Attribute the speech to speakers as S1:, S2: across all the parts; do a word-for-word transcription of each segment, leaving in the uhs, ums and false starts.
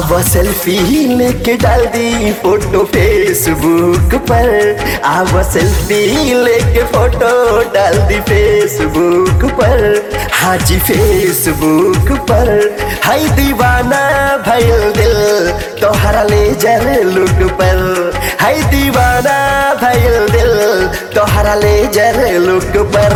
S1: अब सेल्फी लेके डाल दी फोटो फेसबुक पर। अब सेल्फी लेके फोटो डाल दी फेसबुक पर। हाँ जी फेसबुक पर। हाय दीवाना भइल दिल तोहरा लेजर लुक पर। हाय दीवाना भइल दिल तोहरा लेजर लुक पर।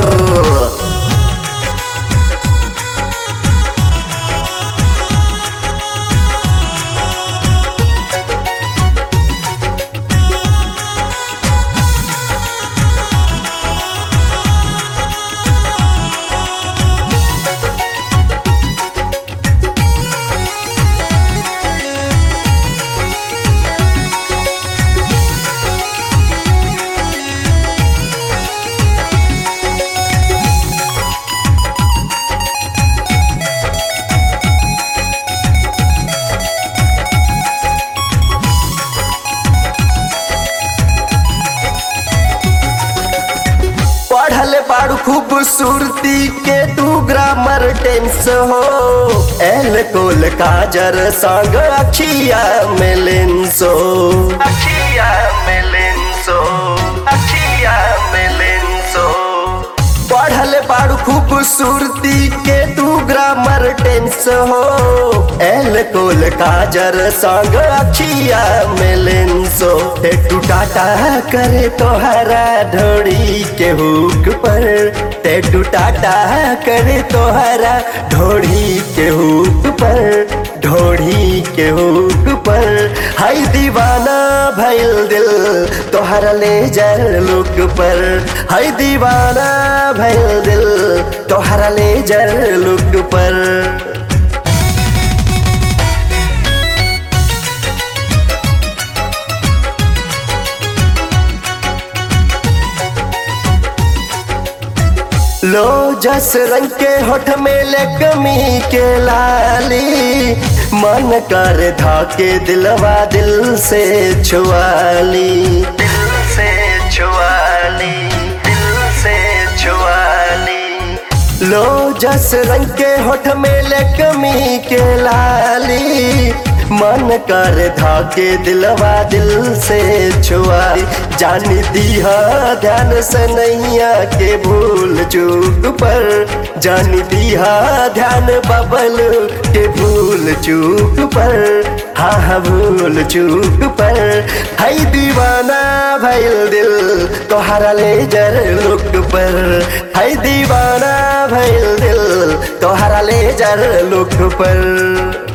S1: पढ़ल बाड़ू खूबसूरती के तू ग्रामर टेंस हो। एल कोल काजर संग अखिया में लेंसो। अखिया में लेंसो। अखिया में लेंसो। पढ़ल बाड़ू खूबसूरती के तू ग्रामर टेंस हो। एल कोल काजर संग अखिया में लेंसो। टेटू टाटा करे तोहरा ढोड़ी के हुक पर। टेटू टाटा करे तोहरा ढोड़ी के हुक पर। ढोड़ी के हुक पर। हाय दीवाना भइल दिल तोहरा लेजर लुक पर। हाय दीवाना भइल दिल तोहरा लेजर लुक पर। लो जस रंग के होठ में ले कमी के लाली। मन कर धाके दिलवा दिल से छुआली। दिल से छुआली। दिल से छुआली। लो जस रंग के होठ में ले कमी के लाली। मन कर धाके दिलवा दिल से छुआई। जानी दिया ध्यान से नैया के भूल चूक पर। जानी दिया ध्यान बबल के भूल चूक पर। हाँ हाँ भूल चूक पर। हाय दीवाना भइल दिल तोहरा लेजर लुक पर। हाय दीवाना भइल दिल तोहरा लेजर लुक पर।